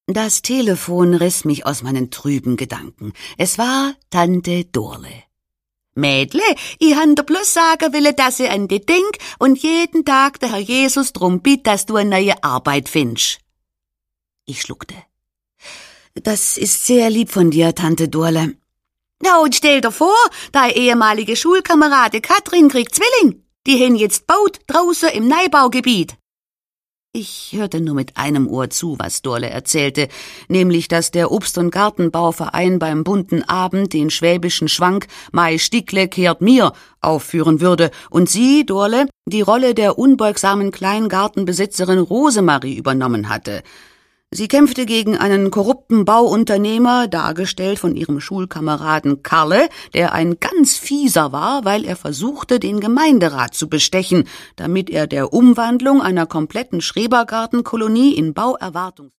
Das Telefon riss mich aus meinen trüben Gedanken. Es war Tante Dorle. »Mädle, ich han dir bloß sagen will, dass ich an dich denk und jeden Tag der Herr Jesus drum bitt, dass du eine neue Arbeit findest.« Ich schluckte. »Das ist sehr lieb von dir, Tante Dorle.« »Ja, und stell dir vor, deine ehemalige Schulkamerade Katrin kriegt Zwilling. Die hen jetzt baut draußen im Neubaugebiet.« Ich hörte nur mit einem Ohr zu, was Dorle erzählte, nämlich, dass der Obst- und Gartenbauverein beim bunten Abend den schwäbischen Schwank »Mei Stickle kehrt mir« aufführen würde und sie, Dorle, die Rolle der unbeugsamen Kleingartenbesitzerin Rosemarie übernommen hatte. Sie kämpfte gegen einen korrupten Bauunternehmer, dargestellt von ihrem Schulkameraden Karle, der ein ganz fieser war, weil er versuchte, den Gemeinderat zu bestechen, damit er der Umwandlung einer kompletten Schrebergartenkolonie in Bauerwartungs